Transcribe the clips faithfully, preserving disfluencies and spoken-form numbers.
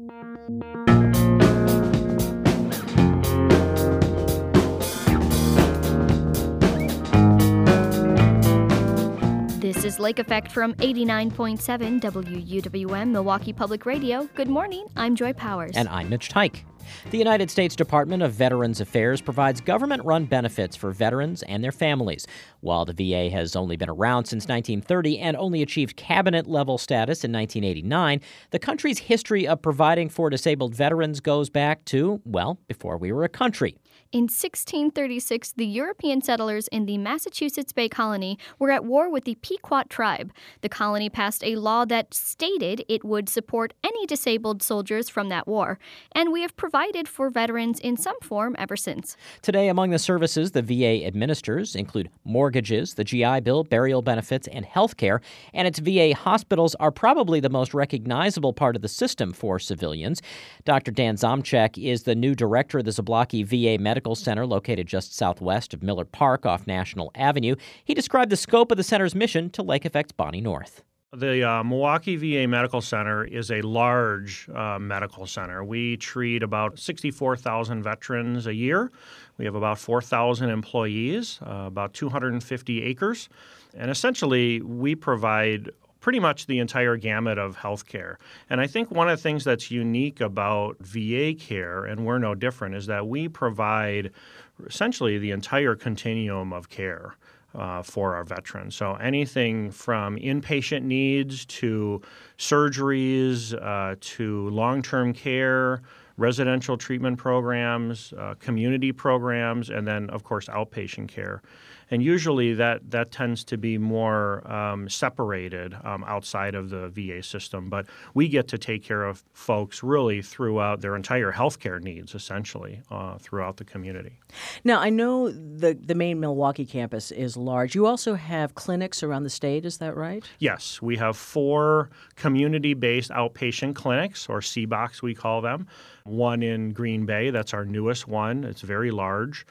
This is Lake Effect from eighty-nine point seven W U W M Milwaukee Public Radio. Good morning, I'm Joy Powers. And I'm Mitch Tyke. The United States Department of Veterans Affairs provides government-run benefits for veterans and their families. While the V A has only been around since nineteen thirty and only achieved cabinet-level status in nineteen eighty-nine, the country's history of providing for disabled veterans goes back to, well, before we were a country. In sixteen thirty-six, the European settlers in the Massachusetts Bay Colony were at war with the Pequot tribe. The colony passed a law that stated it would support any disabled soldiers from that war, and we have provided for veterans in some form ever since. Today, among the services the V A administers include mortgages, the G I Bill, burial benefits, and health care, and its V A hospitals are probably the most recognizable part of the system for civilians. Doctor Dan Zomchek is the new director of the Zablocki V A Medical Center located just southwest of Miller Park off National Avenue. He described the scope of the center's mission to Lake Effect's Bonnie North. The uh, Milwaukee V A Medical Center is a large uh, medical center. We treat about sixty-four thousand veterans a year. We have about four thousand employees, uh, about two hundred fifty acres. And essentially, we provide pretty much the entire gamut of health care. And I think one of the things that's unique about V A care, and we're no different, is that we provide essentially the entire continuum of care uh, for our veterans. So anything from inpatient needs to surgeries uh, to long-term care, residential treatment programs, uh, community programs, and then, of course, outpatient care. And usually that, that tends to be more um, separated um, outside of the V A system. But we get to take care of folks really throughout their entire healthcare needs, essentially, uh, throughout the community. Now, I know the, the main Milwaukee campus is large. You also have clinics around the state, is that right? Yes. We have four community-based outpatient clinics, or C BOCs we call them. One in Green Bay, that's our newest one. It's very large.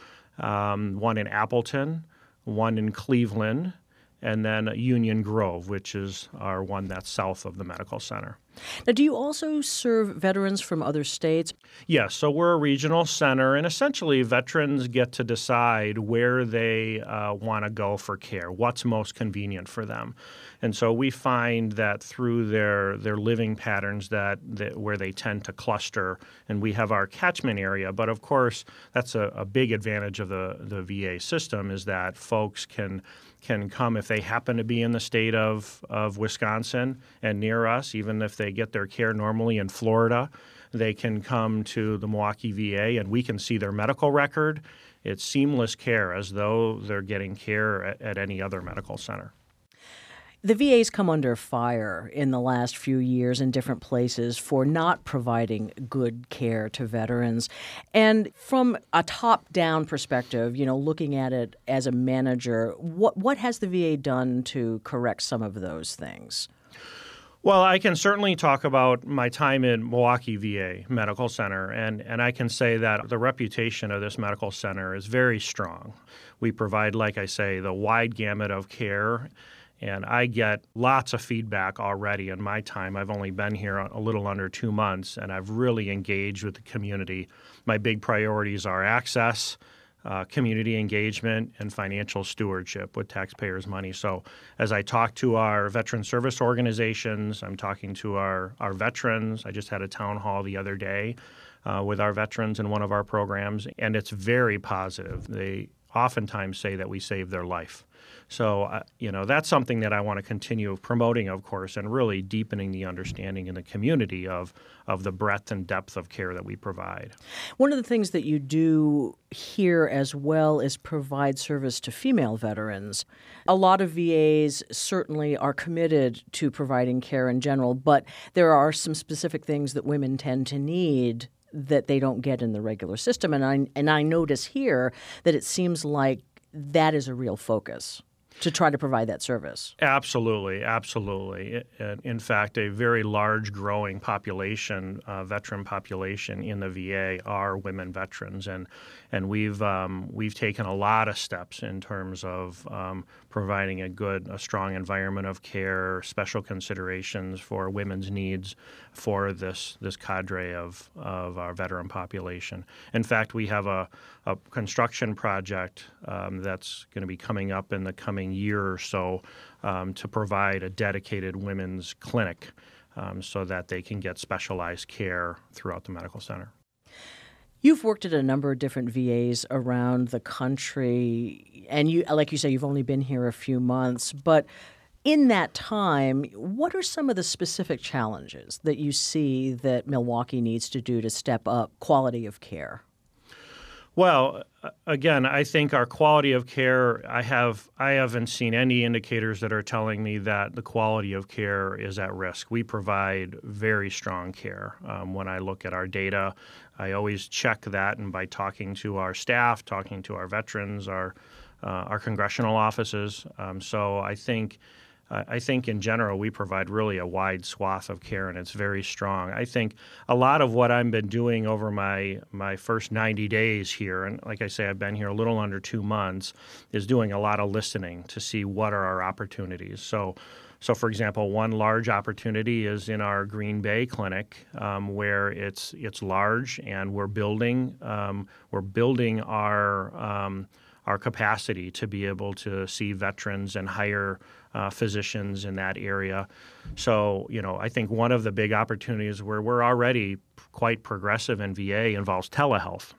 Um, one in Appleton, one in Cleveland, and then Union Grove, which is our one that's south of the medical center. Now, do you also serve veterans from other states? Yes, so we're a regional center, and essentially veterans get to decide where they uh, want to go for care, what's most convenient for them. And so we find that through their, their living patterns that, that where they tend to cluster, and we have our catchment area. But of course, that's a, a big advantage of the, the V A system is that folks can can come if they happen to be in the state of, of Wisconsin and near us, even if they get their care normally in Florida, they can come to the Milwaukee V A and we can see their medical record. It's seamless care as though they're getting care at, at any other medical center. The V A's come under fire in the last few years in different places for not providing good care to veterans. And from a top-down perspective, you know, looking at it as a manager, what what has the V A done to correct some of those things? Well, I can certainly talk about my time in Milwaukee V A Medical Center, and, and I can say that the reputation of this medical center is very strong. We provide, like I say, the wide gamut of care. And I get lots of feedback already in my time. I've only been here a little under two months, and I've really engaged with the community. My big priorities are access, uh, community engagement, and financial stewardship with taxpayers' money. So as I talk to our veteran service organizations, I'm talking to our, our veterans. I just had a town hall the other day uh, with our veterans in one of our programs, and it's very positive. They oftentimes say that we saved their life. So, uh, you know, that's something that I want to continue promoting, of course, and really deepening the understanding in the community of, of the breadth and depth of care that we provide. One of the things that you do here as well is provide service to female veterans. A lot of V As certainly are committed to providing care in general, but there are some specific things that women tend to need that they don't get in the regular system. And I, and I notice here that it seems like that is a real focus. to try to provide that service. Absolutely, absolutely. In in fact, a very large growing population, uh, veteran population in the V A are women veterans, and and we've um, we've taken a lot of steps in terms of um, providing a good, a strong environment of care, special considerations for women's needs for this this cadre of of our veteran population. In fact, we have a, a construction project um, that's going to be coming up in the coming year or so um, to provide a dedicated women's clinic um, so that they can get specialized care throughout the medical center. You've worked at a number of different V As around the country, and you, like you say, you've only been here a few months, but in that time, what are some of the specific challenges that you see that Milwaukee needs to do to step up quality of care? Well, again, I think our quality of care, I have I haven't seen any indicators that are telling me that the quality of care is at risk. We provide very strong care. Um, when I look at our data, I always check that, and by talking to our staff, talking to our veterans, our uh, our congressional offices. Um, so I think I think in general we provide really a wide swath of care, and it's very strong. I think a lot of what I've been doing over my my first ninety days here, and like I say, I've been here a little under two months, is doing a lot of listening to see what are our opportunities. So, so for example, one large opportunity is in our Green Bay clinic, um, where it's it's large, and we're building um, we're building our um, our capacity to be able to see veterans and hire uh, physicians in that area. So, you know, I think one of the big opportunities where we're already quite progressive in V A involves telehealth.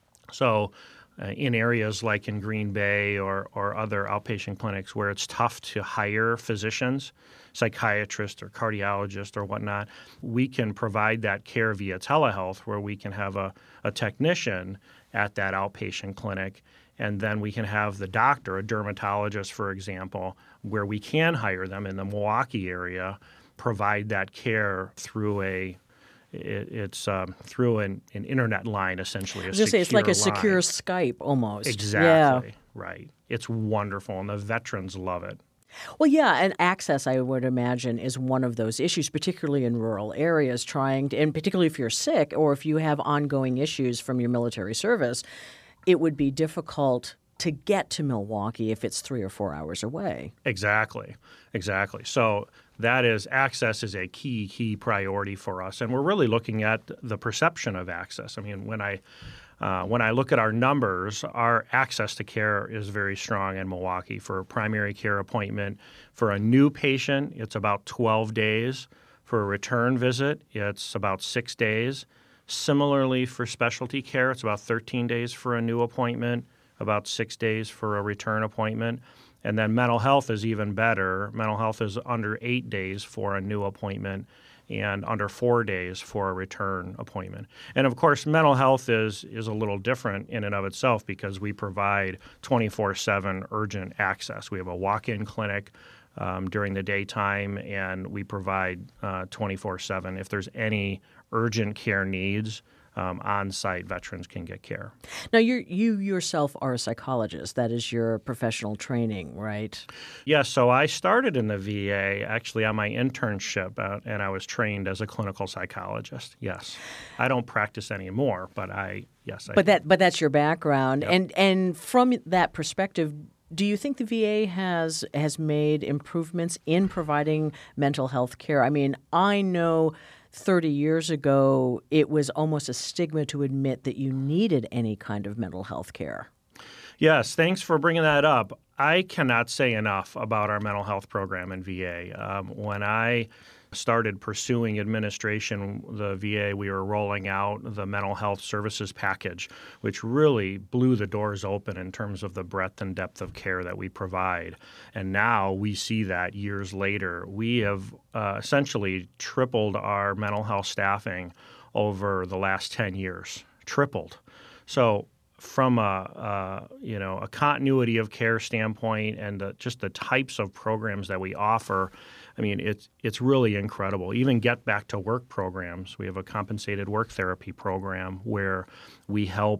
So uh, in areas like in Green Bay or, or other outpatient clinics where it's tough to hire physicians, psychiatrists or cardiologists or whatnot, we can provide that care via telehealth, where we can have a, a technician at that outpatient clinic, and then we can have the doctor, a dermatologist, for example, where we can hire them in the Milwaukee area, provide that care through a it, it's um, through an, an internet line, essentially. I was going to say, it's like a secure line. Skype almost. Exactly, yeah. Right. It's wonderful, and the veterans love it. Well, yeah, and access, I would imagine, is one of those issues, particularly in rural areas, trying to, and particularly if you're sick or if you have ongoing issues from your military service, it would be difficult to get to Milwaukee if it's three or four hours away. Exactly, exactly. So that is, access is a key, key priority for us, and we're really looking at the perception of access. I mean, when I Uh, when I look at our numbers, our access to care is very strong in Milwaukee. For a primary care appointment, for a new patient, it's about twelve days. For a return visit, it's about six days. Similarly, for specialty care, it's about thirteen days for a new appointment, about six days for a return appointment. And then mental health is even better. Mental health is under eight days for a new appointment and under four days for a return appointment. And of course, mental health is is a little different in and of itself because we provide twenty-four seven urgent access. We have a walk-in clinic um, during the daytime, and we provide uh, twenty-four seven. If there's any urgent care needs, Um, on-site veterans can get care. Now, you you yourself are a psychologist. That is your professional training, right? Yes. So I started in the V A actually on my internship, uh, and I was trained as a clinical psychologist. Yes. I don't practice anymore, but I yes. I but do. that but that's your background, Yep. and and from that perspective, do you think the V A has has made improvements in providing mental health care? I mean, I know thirty years ago, it was almost a stigma to admit that you needed any kind of mental health care. Yes, thanks for bringing that up. I cannot say enough about our mental health program in V A. Um, when I started pursuing administration, the V A, we were rolling out the mental health services package, which really blew the doors open in terms of the breadth and depth of care that we provide. And now we see that years later. We have uh, essentially tripled our mental health staffing over the last ten years, tripled. So from a, uh, you know, a continuity of care standpoint and the, just the types of programs that we offer, I mean, it's it's really incredible. Even Get Back to Work programs. We have a compensated work therapy program where we help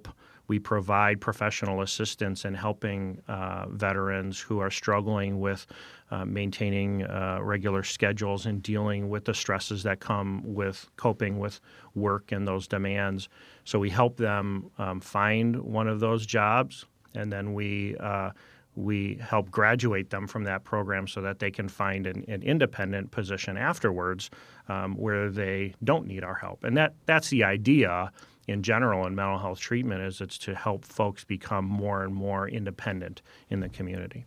We provide professional assistance in helping uh, veterans who are struggling with uh, maintaining uh, regular schedules and dealing with the stresses that come with coping with work and those demands. So we help them um, find one of those jobs, and then we uh, we help graduate them from that program so that they can find an, an independent position afterwards um, where they don't need our help. And that that's the idea in general in mental health treatment, is it's to help folks become more and more independent in the community.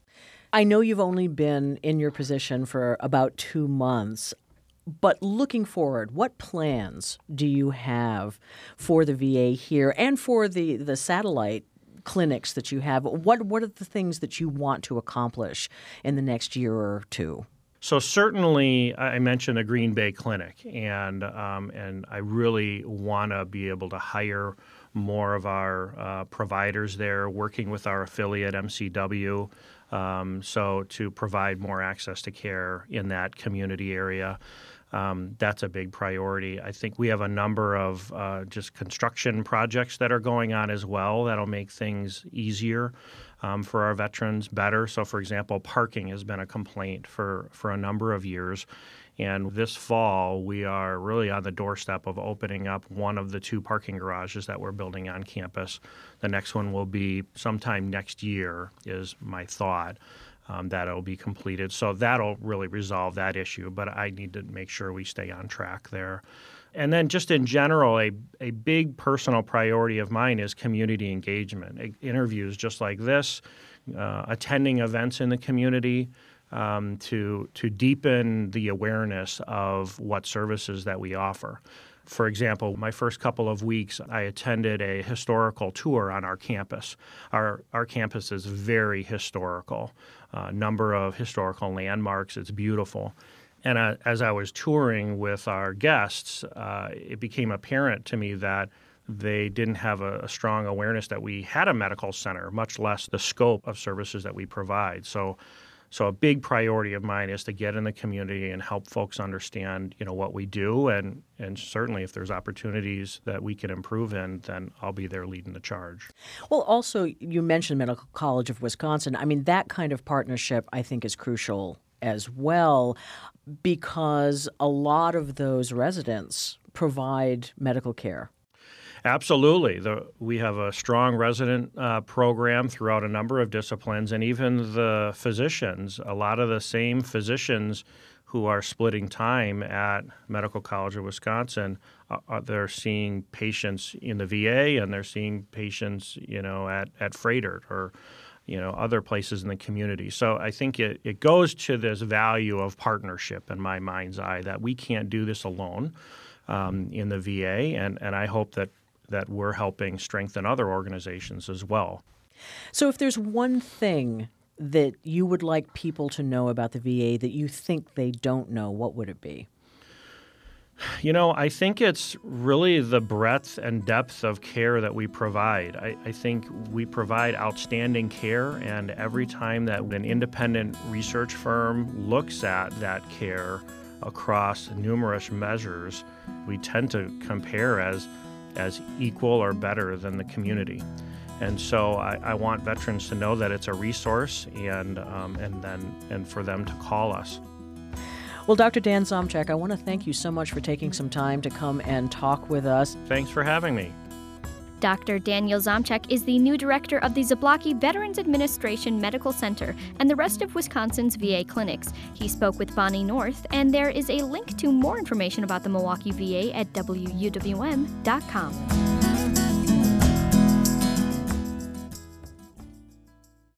I know you've only been in your position for about two months, but looking forward, what plans do you have for the V A here and for the, the satellite clinics that you have? What, what are the things that you want to accomplish in the next year or two? So certainly, I mentioned the Green Bay Clinic, and um, and I really want to be able to hire more of our uh, providers there, working with our affiliate M C W, um, so to provide more access to care in that community area. Um, that's a big priority. I think we have a number of uh, just construction projects that are going on as well that'll make things easier um, for our veterans, better. So, for example, parking has been a complaint for, for a number of years. And this fall, we are really on the doorstep of opening up one of the two parking garages that we're building on campus. The next one will be sometime next year, is my thought. Um, that'll be completed. So that'll really resolve that issue, but I need to make sure we stay on track there. And then just in general, a, a big personal priority of mine is community engagement. I, interviews just like this, uh, attending events in the community um, to, to deepen the awareness of what services that we offer. For example, my first couple of weeks, I attended a historical tour on our campus. Our, our campus is very historical, a uh, number of historical landmarks. It's beautiful. And uh, as I was touring with our guests, uh, it became apparent to me that they didn't have a, a strong awareness that we had a medical center, much less the scope of services that we provide. So So a big priority of mine is to get in the community and help folks understand, you know, what we do, and and certainly if there's opportunities that we can improve in, then I'll be there leading the charge. Well, also, you mentioned Medical College of Wisconsin. I mean, that kind of partnership, I think, is crucial as well, because a lot of those residents provide medical care. Absolutely. The, we have a strong resident uh, program throughout a number of disciplines, and even the physicians, a lot of the same physicians who are splitting time at Medical College of Wisconsin, uh, they're seeing patients in the V A, and they're seeing patients, you know, at, at Froedtert or, you know, other places in the community. So I think it, it goes to this value of partnership in my mind's eye, that we can't do this alone um, in the V A, and, and I hope that that we're helping strengthen other organizations as well. So if there's one thing that you would like people to know about the V A that you think they don't know, what would it be? You know, I think it's really the breadth and depth of care that we provide. I, I think we provide outstanding care, and every time that an independent research firm looks at that care across numerous measures, we tend to compare as as equal or better than the community. And so I, I want veterans to know that it's a resource, and um, and then and for them to call us. Well, Doctor Dan Zomchak, I want to thank you so much for taking some time to come and talk with us. Thanks for having me. Doctor Daniel Zomchak is the new director of the Zablocki Veterans Administration Medical Center and the rest of Wisconsin's V A clinics. He spoke with Bonnie North, and there is a link to more information about the Milwaukee V A at W U W M dot com.